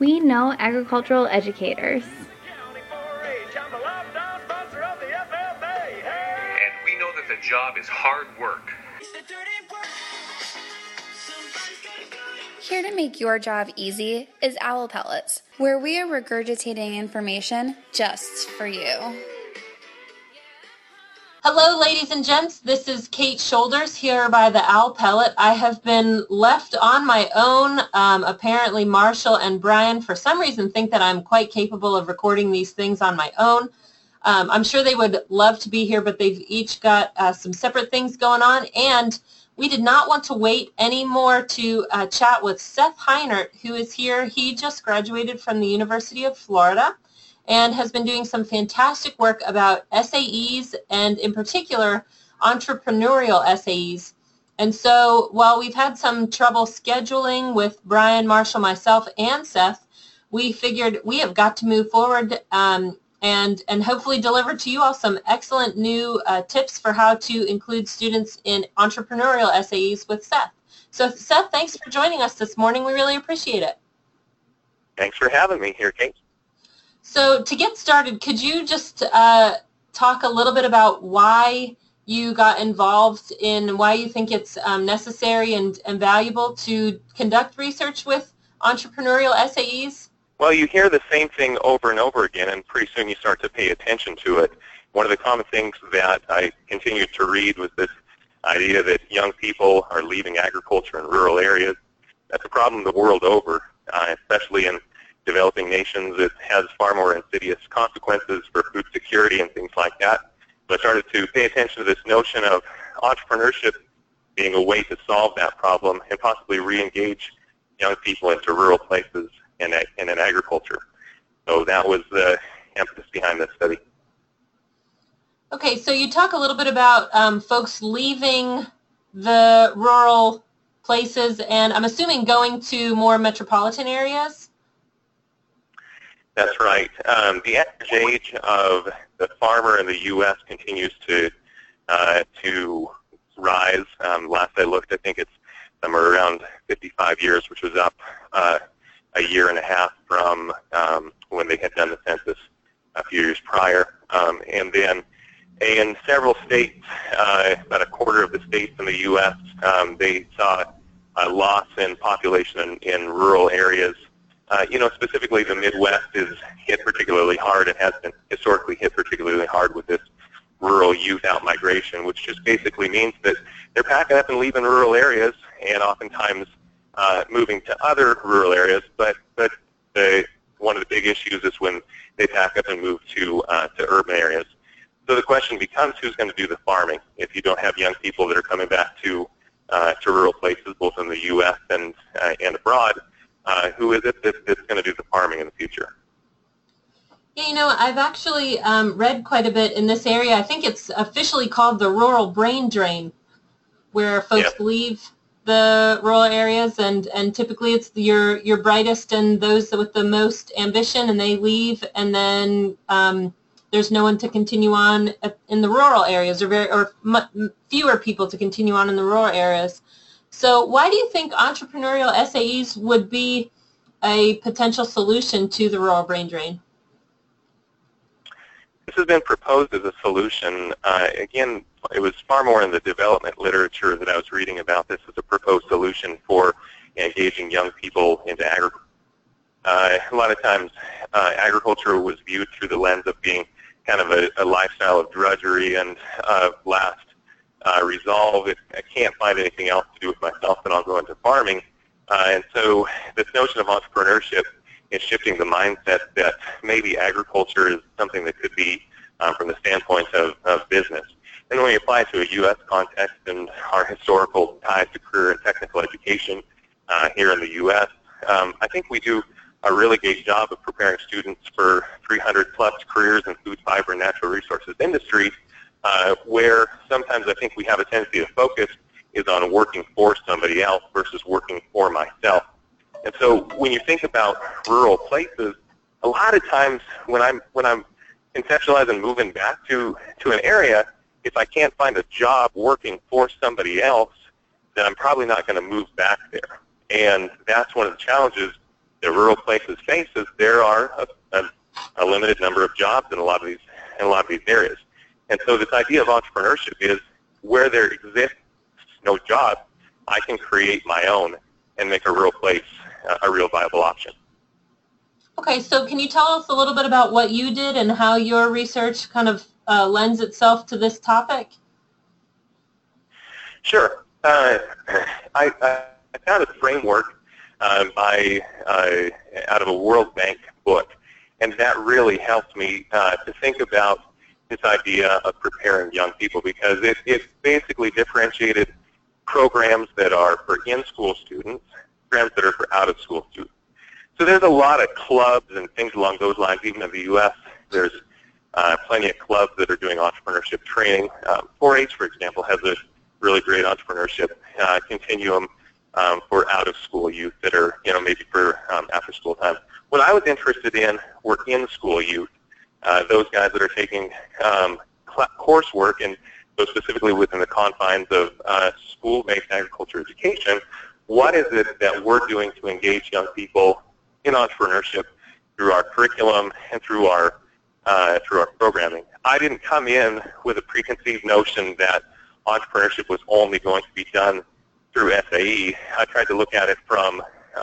We know agricultural educators. And we know that the job is hard work. Here to make your job easy is Owl Pellets, where we are regurgitating information just for you. Hello, ladies and gents. This is Kate Shoulders here by the Owl Pellet. I have been left on my own. Apparently, Marshall and Brian, for some reason, think that I'm quite capable of recording these things on my own. I'm sure they would love to be here, but they've each got some separate things going on. And we did not want to wait anymore to chat with Seth Heinert, who is here. He just graduated from the University of Florida and has been doing some fantastic work about SAEs and, in particular, entrepreneurial SAEs. And so while we've had some trouble scheduling with Brian, Marshall, myself, and Seth, we figured we have got to move forward and hopefully deliver to you all some excellent new tips for how to include students in entrepreneurial SAEs with Seth. So, Seth, thanks for joining us this morning. We really appreciate it. Thanks for having me here, Kate. So to get started, could you just talk a little bit about why you got involved in, why you think it's necessary and valuable to conduct research with entrepreneurial SAEs? Well, you hear the same thing over and over again, and pretty soon you start to pay attention to it. One of the common things that I continued to read was this idea that young people are leaving agriculture in rural areas. That's a problem the world over, especially in developing nations. It has far more insidious consequences for food security and things like that. So I started to pay attention to this notion of entrepreneurship being a way to solve that problem and possibly re-engage young people into rural places and in agriculture. So that was the emphasis behind this study. Okay, so you talk a little bit about folks leaving the rural places, and I'm assuming going to more metropolitan areas? That's right. The average age of the farmer in the U.S. continues to rise. Last I looked, I think it's somewhere around 55 years, which was up a year and a half from when they had done the census a few years prior. And then in several states, about a quarter of the states in the U.S., they saw a loss in population in rural areas. Specifically the Midwest is hit particularly hard and has been historically hit particularly hard with this rural youth outmigration, which just basically means that they're packing up and leaving rural areas and oftentimes moving to other rural areas. But one of the big issues is when they pack up and move to urban areas. So the question becomes, who's going to do the farming if you don't have young people that are coming back to rural places, both in the U.S. and abroad? Who is it that's going to do the farming in the future? Yeah, I've actually read quite a bit in this area. I think it's officially called the rural brain drain, where folks leave the rural areas, and typically it's your brightest and those with the most ambition, and they leave, and then there's no one to continue on in the rural areas, or fewer people to continue on in the rural areas. So why do you think entrepreneurial SAEs would be a potential solution to the rural brain drain? This has been proposed as a solution. Again, it was far more in the development literature that I was reading about this as a proposed solution for engaging young people into agriculture. A lot of times agriculture was viewed through the lens of being kind of a lifestyle of drudgery and last resolve. I can't find anything else to do with myself, and I'll go into farming. And so this notion of entrepreneurship is shifting the mindset that maybe agriculture is something that could be from the standpoint of business. And when we apply it to a U.S. context and our historical ties to career and technical education here in the U.S., I think we do a really great job of preparing students for 300-plus careers in food, fiber, and natural resources industry, where sometimes I think we have a tendency to focus is on working for somebody else versus working for myself. And so when you think about rural places, a lot of times when I'm conceptualizing moving back to an area, if I can't find a job working for somebody else, then I'm probably not going to move back there. And that's one of the challenges that rural places face is there are a limited number of jobs in a lot of these areas. And so this idea of entrepreneurship is where there exists no job, I can create my own and make a real place a real viable option. Okay, so can you tell us a little bit about what you did and how your research kind of lends itself to this topic? Sure. I found a framework out of a World Bank book, and that really helped me to think about this idea of preparing young people, because it basically differentiated programs that are for in-school students, programs that are for out-of-school students. So there's a lot of clubs and things along those lines. Even in the U.S., there's plenty of clubs that are doing entrepreneurship training. 4-H, for example, has a really great entrepreneurship continuum for out-of-school youth that are, maybe for after-school time. What I was interested in were in-school youth, those guys that are taking coursework, and so specifically within the confines of school-based agriculture education. What is it that we're doing to engage young people in entrepreneurship through our curriculum and through our programming? I didn't come in with a preconceived notion that entrepreneurship was only going to be done through SAE. I tried to look at it from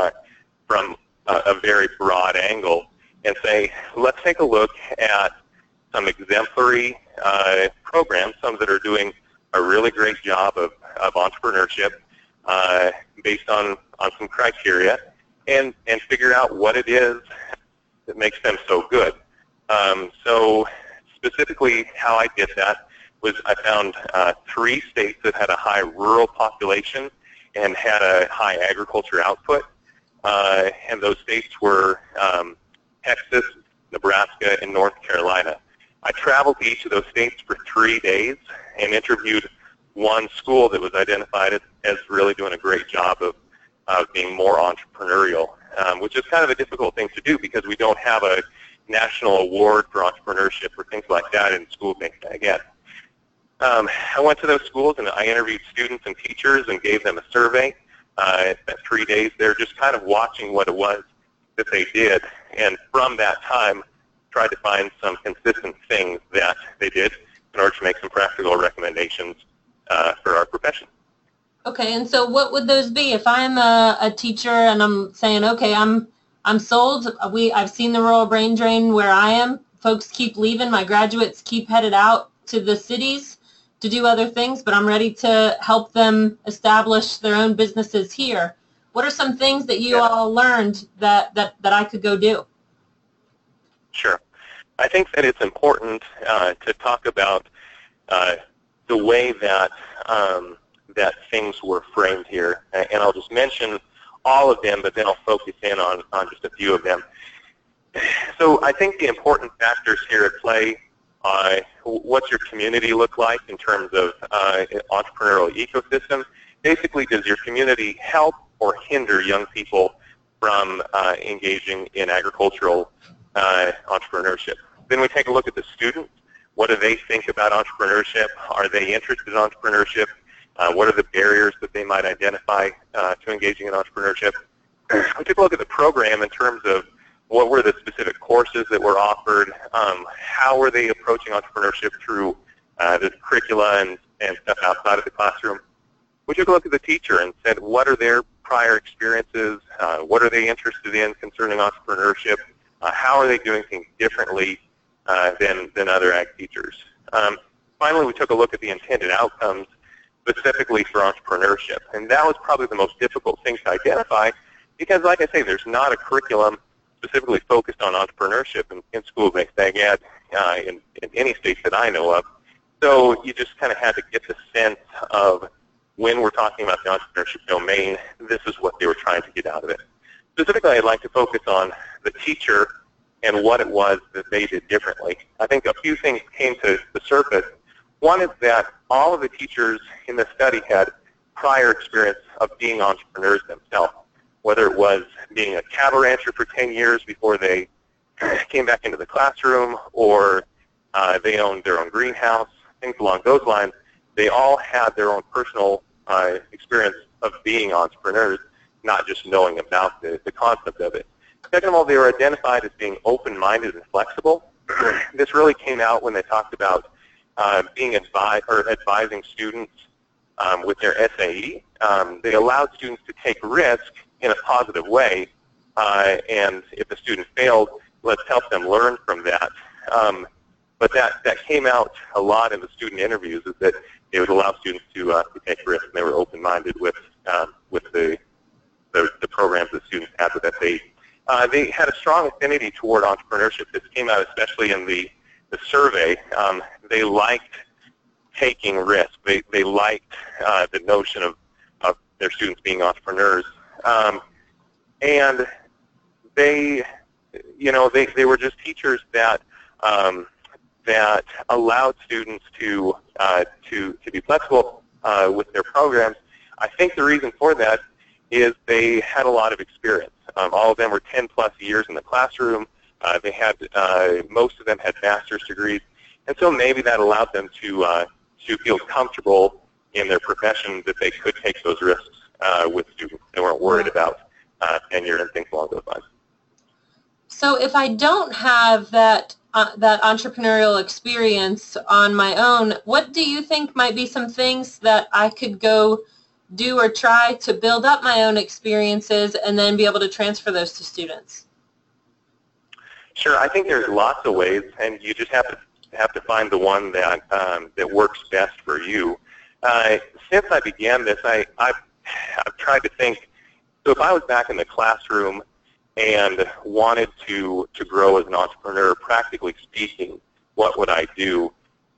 a very broad angle and say, let's take a look at some exemplary programs, some that are doing a really great job of entrepreneurship based on some criteria, and figure out what it is that makes them so good. So specifically how I did that was I found 3 states that had a high rural population and had a high agriculture output, and those states were Texas, Nebraska, and North Carolina. I traveled to each of those states for 3 days and interviewed one school that was identified as really doing a great job of being more entrepreneurial, which is kind of a difficult thing to do because we don't have a national award for entrepreneurship or things like that in school-based ag ed. I went to those schools and I interviewed students and teachers and gave them a survey. I spent 3 days there just kind of watching what it was that they did, and from that time tried to find some consistent things that they did in order to make some practical recommendations for our profession. Okay, and so what would those be? If I'm a teacher and I'm saying, okay, I'm sold. I've seen the rural brain drain where I am. Folks keep leaving. My graduates keep headed out to the cities to do other things, but I'm ready to help them establish their own businesses here. What are some things that you all learned that I could go do? Sure. I think that it's important to talk about the way that that things were framed here, and I'll just mention all of them, but then I'll focus in on just a few of them. So I think the important factors here at play, what's your community look like in terms of entrepreneurial ecosystem? Basically, does your community help or hinder young people from engaging in agricultural entrepreneurship? Then we take a look at the students. What do they think about entrepreneurship? Are they interested in entrepreneurship? What are the barriers that they might identify to engaging in entrepreneurship? We took a look at the program in terms of what were the specific courses that were offered, how were they approaching entrepreneurship through the curricula and stuff outside of the classroom. We took a look at the teacher and said, what are their prior experiences? What are they interested in concerning entrepreneurship? How are they doing things differently than other ag teachers? Finally, we took a look at the intended outcomes specifically for entrepreneurship, and that was probably the most difficult thing to identify because, like I say, there's not a curriculum specifically focused on entrepreneurship in school-based ag ed in any states that I know of. So you just kind of had to get the sense of when we're talking about the entrepreneurship domain, this is what they were trying to get out of it. Specifically, I'd like to focus on the teacher and what it was that they did differently. I think a few things came to the surface. One is that all of the teachers in the study had prior experience of being entrepreneurs themselves, whether it was being a cattle rancher for 10 years before they came back into the classroom, or they owned their own greenhouse, things along those lines. They all had their own personal experience of being entrepreneurs, not just knowing about the concept of it. Second of all, they were identified as being open-minded and flexible. This really came out when they talked about being advising students with their SAE. They allowed students to take risk in a positive way, and if a student failed, let's help them learn from that. But that came out a lot in the student interviews, is that they would allow students to take risks, and they were open-minded with the programs that students had with SAE. They had a strong affinity toward entrepreneurship. This came out especially in the survey. They liked taking risks. They liked the notion of their students being entrepreneurs. And they were just teachers that that allowed students to be flexible with their programs. I think the reason for that is they had a lot of experience. All of them were 10-plus years in the classroom. They had most of them had master's degrees, and so maybe that allowed them to feel comfortable in their profession, that they could take those risks with students. They weren't worried about tenure and things along those lines. So if I don't have that entrepreneurial experience on my own, what do you think might be some things that I could go do or try to build up my own experiences and then be able to transfer those to students? Sure, I think there's lots of ways, and you just have to find the one that that works best for you. Since I began this, I've tried to think. So if I was back in the classroom and wanted to grow as an entrepreneur, practically speaking, what would I do?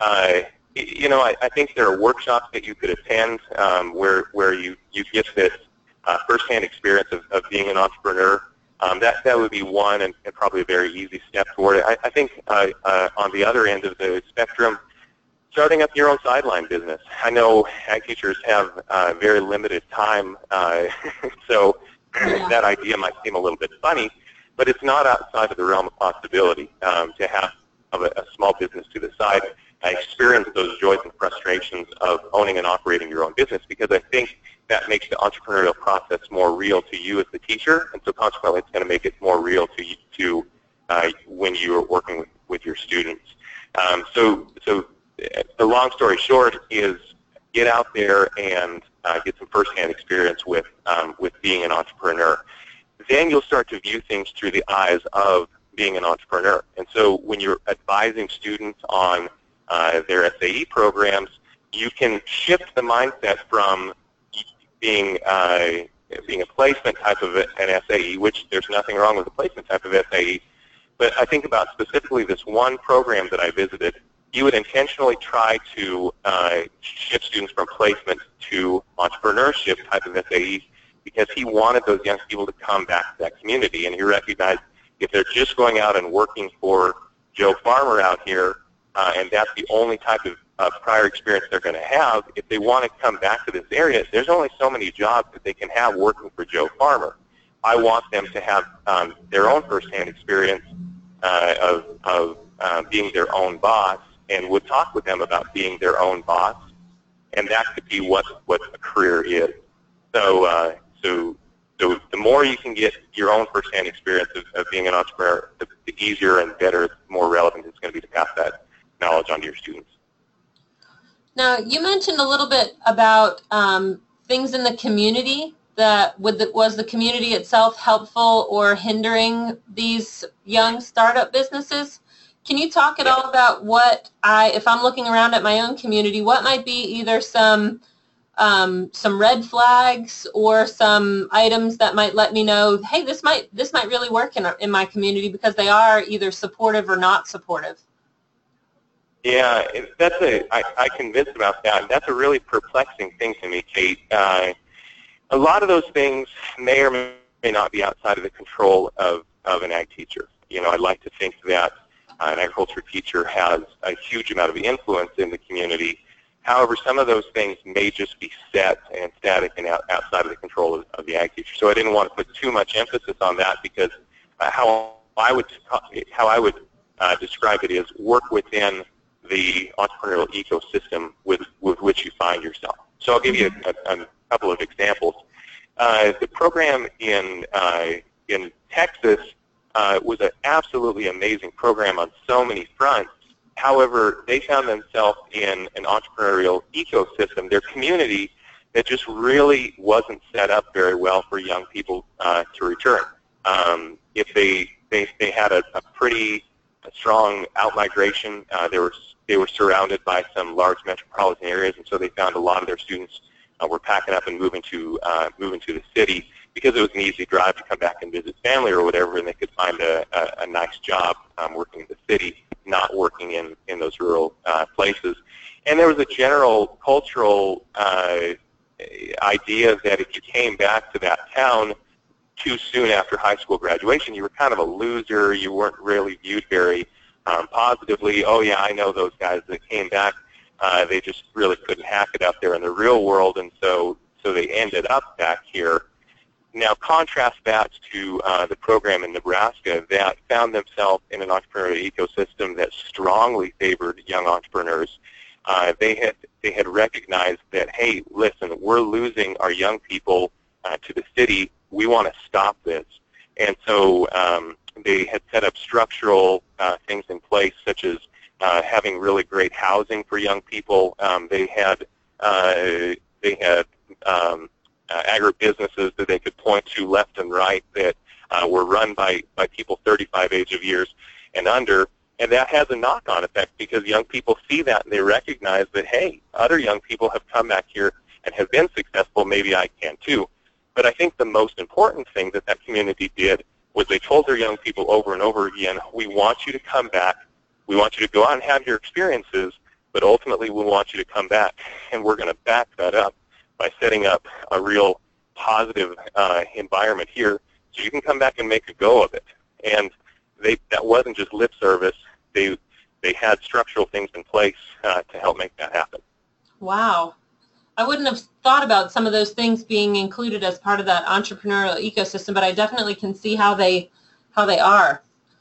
I think there are workshops that you could attend where you get this firsthand experience of being an entrepreneur. That would be one, and probably a very easy step toward it. I think on the other end of the spectrum, starting up your own sideline business. I know ag teachers have very limited time, so that idea might seem a little bit funny, but it's not outside of the realm of possibility to have a small business to the side. I experienced those joys and frustrations of owning and operating your own business, because I think that makes the entrepreneurial process more real to you as the teacher, and so consequently it's going to make it more real to you when you're working with your students. So the long story short is get out there and get some firsthand experience with being an entrepreneur. Then you'll start to view things through the eyes of being an entrepreneur. And so when you're advising students on their SAE programs, you can shift the mindset from being a placement type of an SAE, which there's nothing wrong with a placement type of SAE, but I think about specifically this one program that I visited. You would intentionally try to shift students from placement to entrepreneurship type of SAE, because he wanted those young people to come back to that community, and he recognized if they're just going out and working for Joe Farmer out here, and that's the only type of prior experience they're going to have, if they want to come back to this area, there's only so many jobs that they can have working for Joe Farmer. I want them to have their own firsthand experience of being their own boss, and would talk with them about being their own boss, and that could be what a career is. So the more you can get your own firsthand experience of being an entrepreneur, the easier and better, more relevant it's going to be to pass that knowledge on to your students. Now, you mentioned a little bit about things in the community. Was the community itself helpful or hindering these young startup businesses? Can you talk at all about if I'm looking around at my own community, what might be either some red flags or some items that might let me know, hey, this might really work in my community, because they are either supportive or not supportive? Yeah, I'm convinced about that. And that's a really perplexing thing to me, Kate. A lot of those things may or may not be outside of the control of an ag teacher. I'd like to think that an agriculture teacher has a huge amount of influence in the community. However, some of those things may just be set and static and outside of the control of the ag teacher. So I didn't want to put too much emphasis on that, because how I would describe it is work within the entrepreneurial ecosystem with which you find yourself. So I'll give you a couple of examples. The program in in Texas was an absolutely amazing program on so many fronts. However, they found themselves in an entrepreneurial ecosystem, their community, that just really wasn't set up very well for young people to return. If they had a pretty strong out-migration, they were surrounded by some large metropolitan areas, and so they found a lot of their students were packing up and moving to the city because it was an easy drive to come back and visit family or whatever, and they could find a nice job working in the city, not working in those rural places. And there was a general cultural idea that if you came back to that town too soon after high school graduation, you were kind of a loser. You weren't really viewed very positively. Oh yeah, I know those guys that came back. They just really couldn't hack it out there in the real world, and so they ended up back here. Now contrast that to the program in Nebraska that found themselves in an entrepreneurial ecosystem that strongly favored young entrepreneurs. They had recognized that, hey, listen, we're losing our young people to the city. We want to stop this. And so they had set up structural things in place, such as having really great housing for young people. They had agribusinesses that they could point to left and right that were run by people 35 age of years and under. And that has a knock-on effect because young people see that and they recognize that, hey, other young people have come back here and have been successful, maybe I can too. But I think the most important thing that community did was they told their young people over and over again, we want you to come back, we want you to go out and have your experiences, but ultimately we want you to come back. And we're going to back that up by setting up a real positive environment here so you can come back and make a go of it. And that wasn't just lip service. They had structural things in place to help make that happen. Wow. I wouldn't have thought about some of those things being included as part of that entrepreneurial ecosystem, but I definitely can see how they are.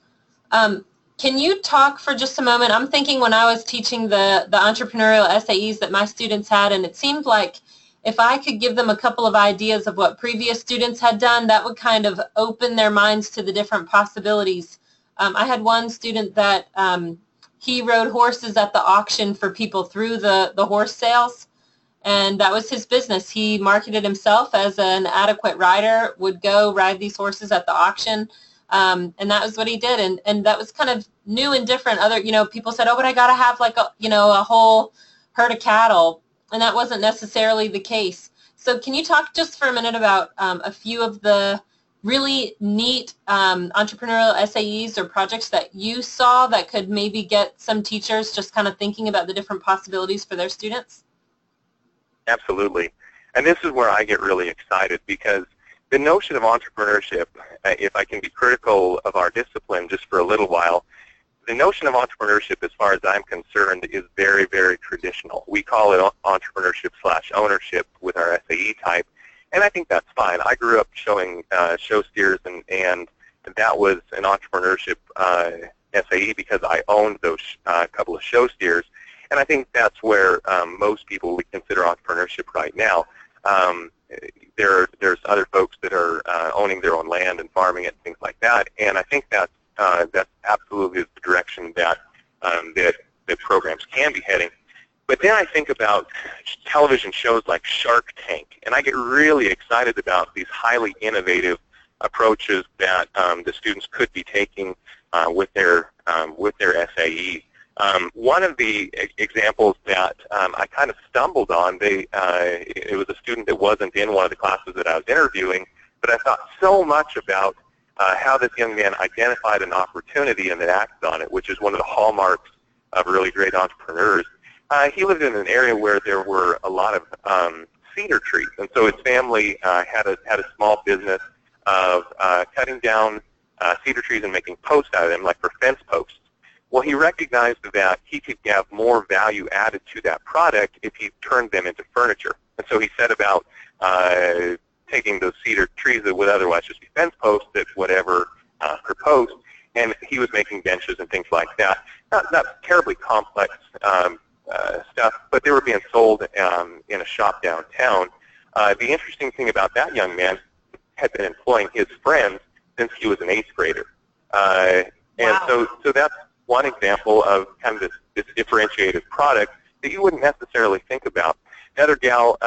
Can you talk for just a moment? I'm thinking when I was teaching the entrepreneurial SAEs that my students had, and it seemed like if I could give them a couple of ideas of what previous students had done, that would kind of open their minds to the different possibilities. I had one student that he rode horses at the auction for people through the horse sales, and that was his business. He marketed himself as an adequate rider, would go ride these horses at the auction, and that was what he did. And that was kind of new and different. Other, people said, oh, but I got to have like a whole herd of cattle, and that wasn't necessarily the case. So can you talk just for a minute about a few of the really neat entrepreneurial SAEs or projects that you saw that could maybe get some teachers just kind of thinking about the different possibilities for their students? Absolutely. And this is where I get really excited because the notion of entrepreneurship, if I can be critical of our discipline just for a little while, the notion of entrepreneurship, as far as I'm concerned, is very, very traditional. We call it entrepreneurship/ownership with our SAE type, and I think that's fine. I grew up showing show steers, and that was an entrepreneurship SAE because I owned those couple of show steers, and I think that's where most people would consider entrepreneurship right now. There's other folks that are owning their own land and farming it and things like that, and I think that's absolutely the direction that that programs can be heading. But then I think about television shows like Shark Tank, and I get really excited about these highly innovative approaches that the students could be taking with their SAE. One of the examples that I kind of stumbled on, it was a student that wasn't in one of the classes that I was interviewing, but I thought so much about how this young man identified an opportunity and then acted on it, which is one of the hallmarks of really great entrepreneurs. He lived in an area where there were a lot of cedar trees, and so his family had a small business of cutting down cedar trees and making posts out of them, like for fence posts. Well, he recognized that he could have more value added to that product if he turned them into furniture. And so he set about taking those cedar trees that would otherwise just be fence posts at whatever per post, and he was making benches and things like that. Not terribly complex stuff, but they were being sold in a shop downtown. The interesting thing about that young man had been employing his friends since he was an 8th grader. And Wow. so that's one example of kind of this differentiated product that you wouldn't necessarily think about. Another gal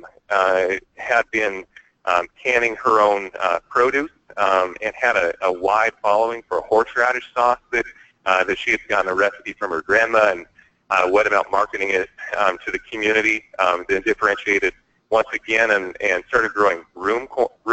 had been canning her own produce and had a wide following for a horseradish sauce that she had gotten a recipe from her grandma, and what about marketing it to the community, then differentiated once again and started growing room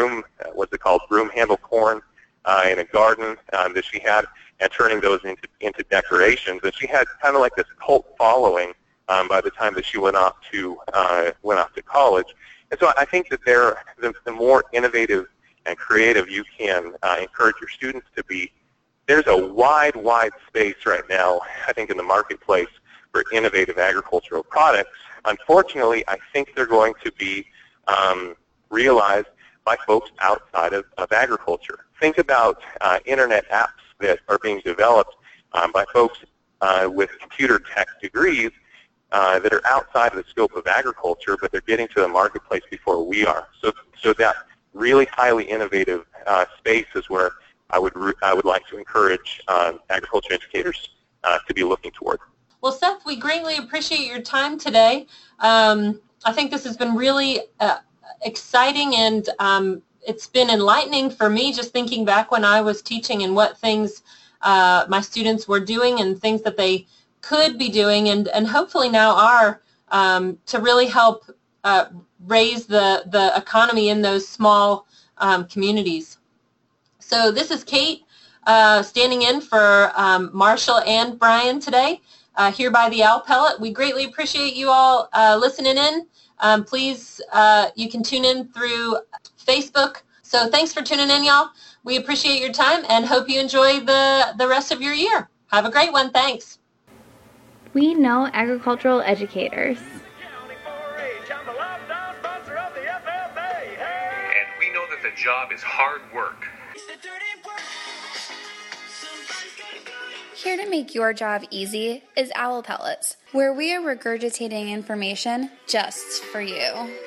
handle corn in a garden that she had, and turning those into decorations. And she had kind of like this cult following by the time that she went off to college. And so I think that the more innovative and creative you can encourage your students to be, there's a wide space right now, I think, in the marketplace for innovative agricultural products. Unfortunately, I think they're going to be realized by folks outside of agriculture. Think about internet apps that are being developed by folks with computer tech degrees that are outside of the scope of agriculture, but they're getting to the marketplace before we are. So that really highly innovative space is where I would like to encourage agriculture educators to be looking toward. Well, Seth, we greatly appreciate your time today. I think this has been really exciting, and it's been enlightening for me just thinking back when I was teaching and what things my students were doing and things that they could be doing and hopefully now are to really help raise the economy in those small communities. So this is Kate standing in for Marshall and Brian today here by the Owl Pellet. We greatly appreciate you all listening in. Please, you can tune in through Facebook. So thanks for tuning in, y'all. We appreciate your time and hope you enjoy the rest of your year. Have a great one. Thanks. We know agricultural educators. And we know that the job is hard work. Here to make your job easy is Owl Pellets, where we are regurgitating information just for you.